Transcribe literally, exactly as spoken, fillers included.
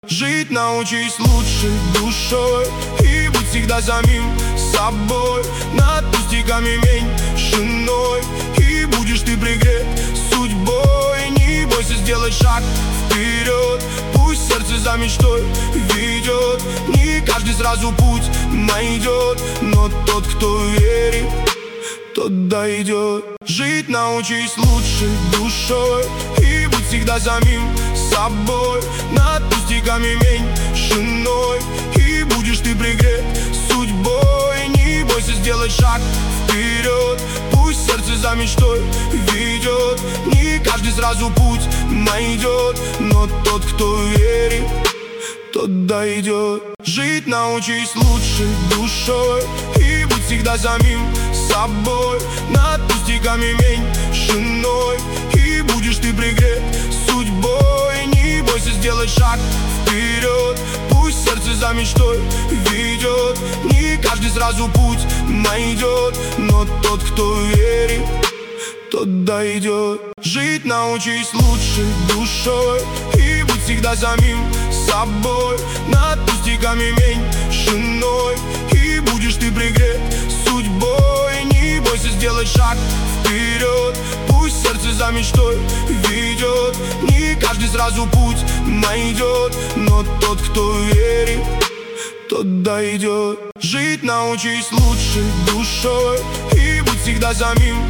Жить научись лучше душой и будь всегда самим собой. Над пустяками меньшиной, и будешь ты пригрет судьбой. Не бойся сделать шаг вперед, пусть сердце за мечтой ведет. Не каждый сразу путь найдет, но тот, кто верит, тот дойдет. Жить научись лучше душой и будь всегда самим собой. Над пустяками меньшиной, и будешь ты пригрет судьбой. Не бойся сделать шаг вперед, пусть сердце за мечтой ведет. Не каждый сразу путь найдет, но тот, кто верит, тот дойдет. Жить научись лучше душой и будь всегда самим собой. Над пустяками меньшиной, и будешь ты пригрет судьбой. Не бойся сделать шаг вперед, пусть сердце за мечтой ведет. Не каждый сразу путь найдет, но тот, кто верит, тот дойдет. Жить научись лучше душой и будь всегда самим собой. Над пустяками меньшиной, и будешь ты пригрет судьбой. Не бойся сделать шаг вперед, пусть сердце за мечтой ведет. Не каждый сразу путь найдет, но тот, кто верит, тот дойдет. Жить научись лучше душой и будь всегда самим